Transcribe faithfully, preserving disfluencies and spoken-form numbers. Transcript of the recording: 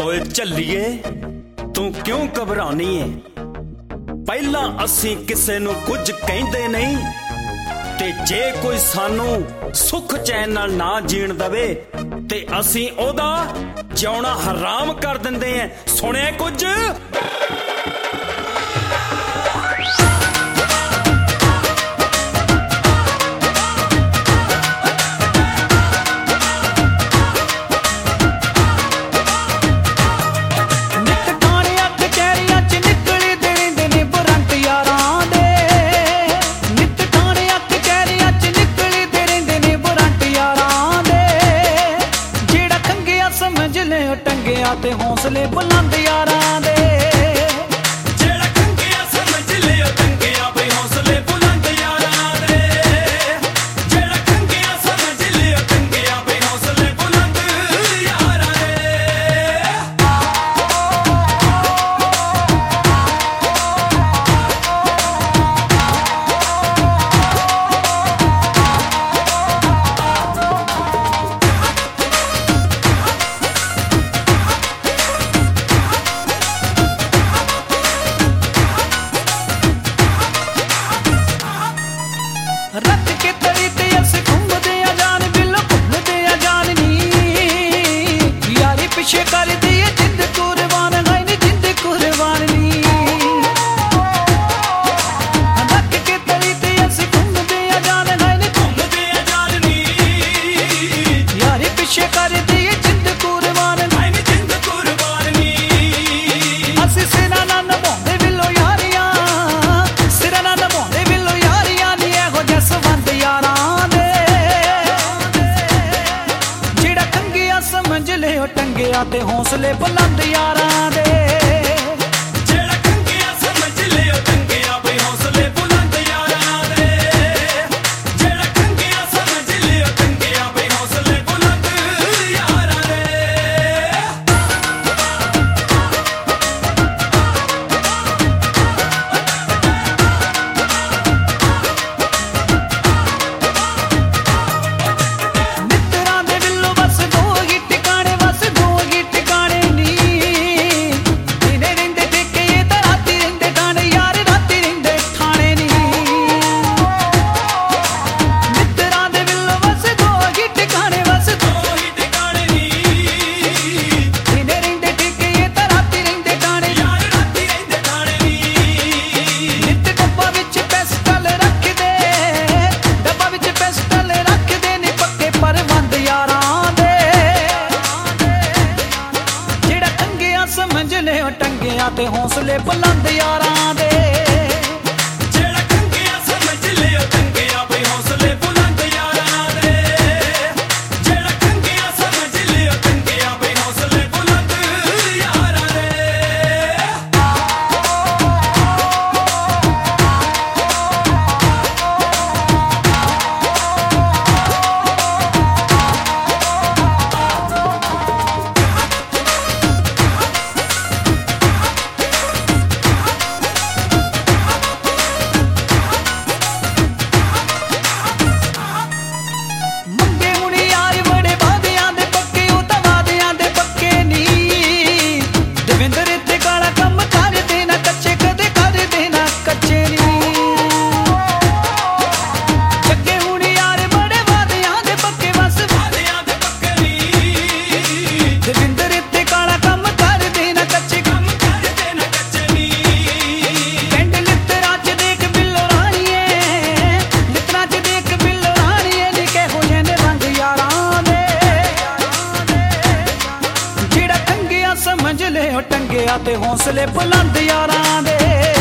ओए झल्लीए तू क्यों घबरानी है? पहला असी किसे नू कुछ कहंदे नहीं ते जे कोई सानू सुख चैन नाल ना जीण दवे ते असी ओदा जिउणा हराम कर दिंदे हैं। सुणिया कुछ? ते हौसले बुलंद यारां दे जेड़ा कंगिया समझ लियो कंगिया बई हौसले बुलंद यारां दे जेड़ा कंगिया समझ लियो कंगिया बई हौसले बुलंद यारां रख के तली ते अस घूमदे आ जान बिल्लो घूमदे आ जान नी यारी पिछे कर दी जिंद कुर्बान नहीं नी जिंद कुर्बान नी रख के तली ते अस घूमदे आ जान नहीं नी घूमदे आ जान नी यारी पिछे कर दी जिंद कुर्बान नहीं नी जिंद कुर्बान नी अस सिरा ना नभांदे बिल्लो यारियां सिरा ना नभांदे बिल्लो यारियां नी एहो जसवंत यारां दे जेड़ा कंगिया समझ लियो टंगिया ते हौसले बुलंद यारां दे जेड़ा कंगिया समझ लियो टंगिया बई हौसले बुलंद यारां दे जेड़ा कंगिया समझ लियो टंगिया बई हौसले बुलंद यारां दे मित्तरां दे बिल्लो बस दो ही ठिकाने बस दो ही ठिकाने नी दिने रिंदे ठेके ये ते राती रिंदे ठाणे यार राती रिंदे ठाणे नी मित्तरां दे बिल्लो बस दो ही ठिकाने बस दो ही ठिकाने नी दिने रिंदे ठेके ये ते राती रिंदे ठाणे यार राती रहिंदे ठाणे नी नित डब्बा विच पिस्टल रख दे डब्बा विच पिस्टल रख दे नी पक्के परबंद यारां दे जेड़ा टंगिया समझ लियो टंगिया ते हौसले बुलंद यारां दे जेड़ा कंगिया समझ लियो टंगिया बई हौसले बुलंद यारां दे जेड़ा कंगिया समझ लियो टंगिया बई हौसले बुलंद यारां दे ਮੰਗੇ ਹੁਣ ਯਾਰ ਬੜੇ ਵਾਦਿਆਂ ਦੇ ਪੱਕੇ ਉਹ ਤਾਂ ਵਾਦਿਆਂ ਦੇ ਪੱਕੇ ਨੀ ਦਵਿੰਦਰ ਤੇ ਕਾਲਾ ਕੰਮ ਕਰਦੇ ਨਾ ਕੱਚੇ ਕਦੇ ਕਰਦੇ ਨਾ ਕੱਚੇ ਨੀ ਜੱਗੇ ਹੁਣ ਯਾਰ ਬੜੇ ਵਾਦਿਆਂ ਦੇ ਪੱਕੇ ਬਸ ਵਾਦਿਆਂ ਦੇ ਪੱਕੇ ਨੀ ਦਵਿੰਦਰ ਤੇ ਕਾਲਾ ਕੰਮ ਕਰਦੇ ਨਾ ਕੱਚੇ ਕੰਮ ਕਰਦੇ ਨਾ ਕੱਚੇ ਨੀ ਪਿੰਡ ਲਿੱਤਰਾਂ ਚ ਦੇਖ ਬਿੱਲੋ ਰਾਣੀਏ ਲਿੱਤਰਾਂ ਚ ਦੇਖ ਬਿੱਲੋ ਰਾਣੀਏ ਨੀ ਕਿਹੋ ਜਿਹੇ ਨੇ ਰੰਗ ਯਾਰਾਂ ਦੇ ਜਿਹੜਾ ਟੰਗਿਆ ਸਮਝ ਲਿਓ ਟੰਗਿਆ ਤੇ ਹੌਸਲੇ ਬੁਲੰਦ ਯਾਰਾਂ ਦੇ